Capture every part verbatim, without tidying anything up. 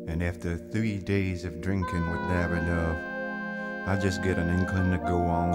And after three days of drinking with Larry Love, I just get an inkling to go on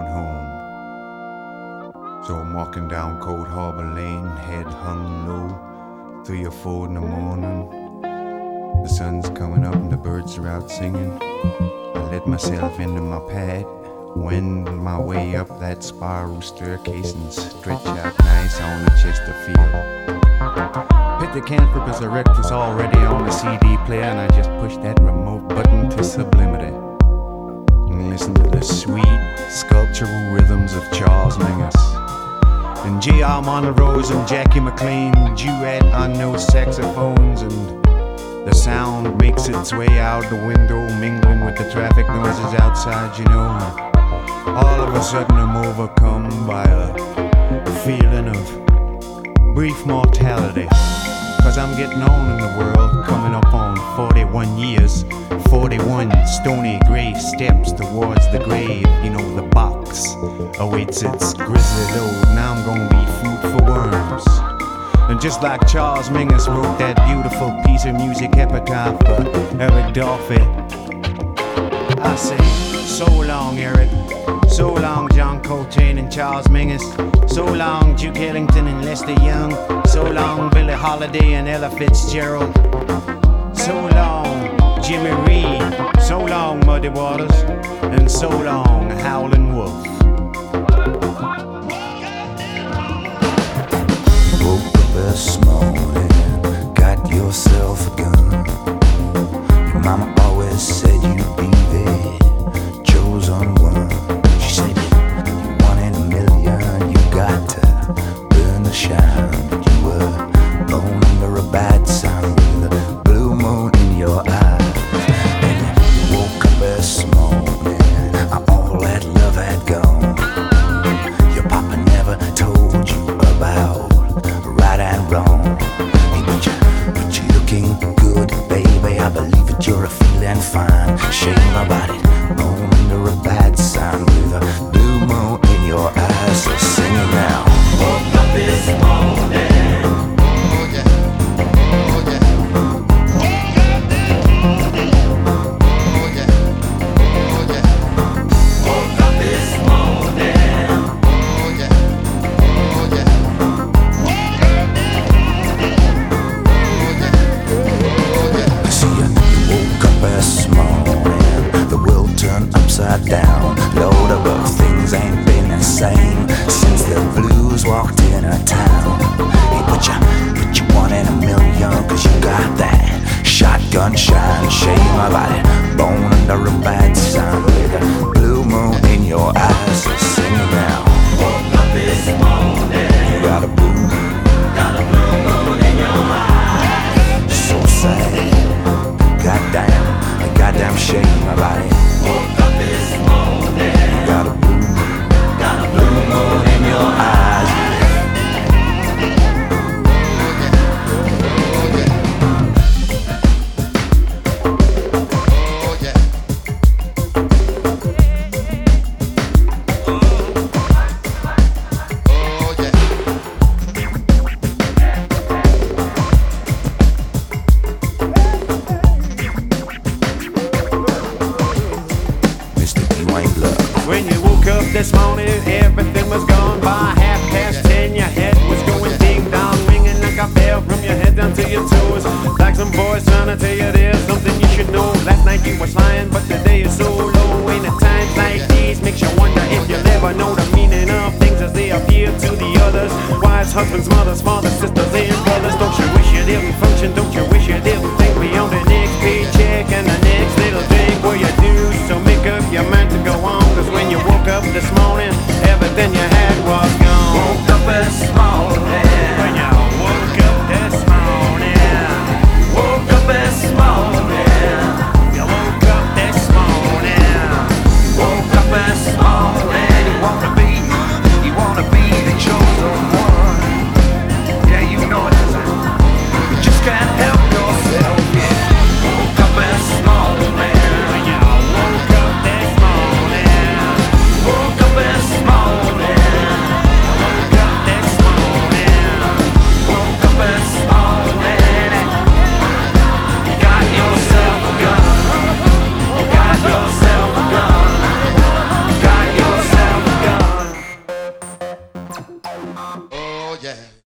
home. So I'm walking down Cold Harbor Lane, head hung low, three or four in the morning. The sun's coming up and the birds are out singing. I let myself into my pad, wend my way up that spiral staircase and stretch out nice on the Chesterfield. Pithecanthropus erectus already on the C D player, and I just push that remote button to sublimity and listen to the sweet sculptural rhythms of Charles Mingus and G R Monrose and Jackie McLean duet on those saxophones, and the sound makes its way out the window, mingling with the traffic noises outside, you know. All of a sudden I'm overcome by a feeling of brief mortality, 'cause I'm getting on in the world, coming up on forty-one years, forty-one stony gray steps towards the grave. You know, the box awaits its grisly load. Now I'm gonna be food for worms. And just like Charles Mingus wrote that beautiful piece of music epitaph for Eric Dolphy, I say, so long Eric, so long John Coltrane and Charles Mingus, so long Duke Ellington and Lester Young, so long Billie Holiday and Ella Fitzgerald, so long Jimmy Reed, so long Muddy Waters, and so long Howlin' Wolf. Woke up this morning, got yourself a gun. Your mama always said you'd be there, chosen one. She said you're one in a million, you got to burn the shine. But you were born under a bad sun with a blue moon in your eyes. And you woke up this morning, all that love had gone. Your papa never told you about right and wrong. Hey, but, you, but you're looking good, baby. I believe that you're a feeling fine. Shame about it, born under a bad sign with a blue moon in your eyes. So sing it now. Woke up this morning. Oh yeah, oh yeah. Woke up this morning. Oh yeah, oh yeah. Woke up this morning. Oh yeah, oh yeah. I see you, you woke up this morning, the world turned upside down. Lord above, things ain't been the same since the blues walked in a town. Hey, but you, but you one in a million, 'cause you got that shotgun shine. Shame about it, born under a bad sign with a blue moon in your eyes. So sing it now. Woke up this morning, you got a blue moon, got a blue moon in your eyes. So sad, goddamn, a goddamn shame about it. Woke up this morning, you got a blue moon, got a blue moon in your eyes. When you woke up this morning, everything was gone. By half past ten, your head was going ding dong, ringing like a bell from your head down to your toes. Like some boys trying to tell you there's something you should know. Last night you was flying, but today is so low. And at times like these, makes you wonder if you'll ever know the meaning of things as they appear to the others. Wives, husbands, mothers, fathers, sisters, and